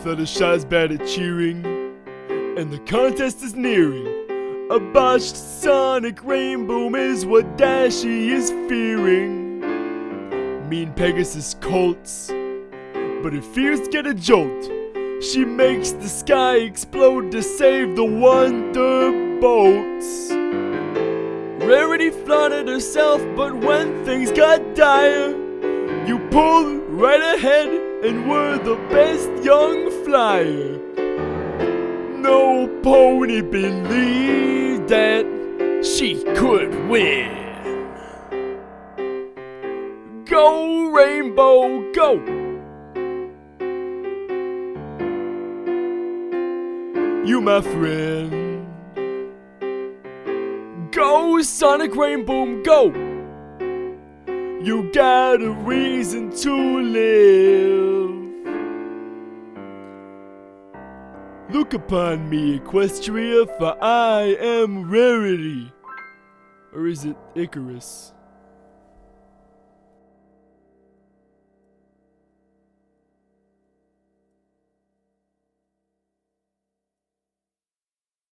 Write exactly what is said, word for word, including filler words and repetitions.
Fluttershy's bad at cheering, and the contest is nearing. A botched Sonic Rainboom is what Dashie is fearing. Mean Pegasus colts, but her fears get a jolt. She makes the sky explode to save the Wonderbolts. Rarity flaunted herself, but when things got dire, you pulled right ahead and were the best young flyer. No pony believed that she could win. Go Rainbow, go! You my friend. Go Sonic Rainboom, go! You got a reason to live. Look upon me, Equestria, for I am Rarity. Or is it Icarus?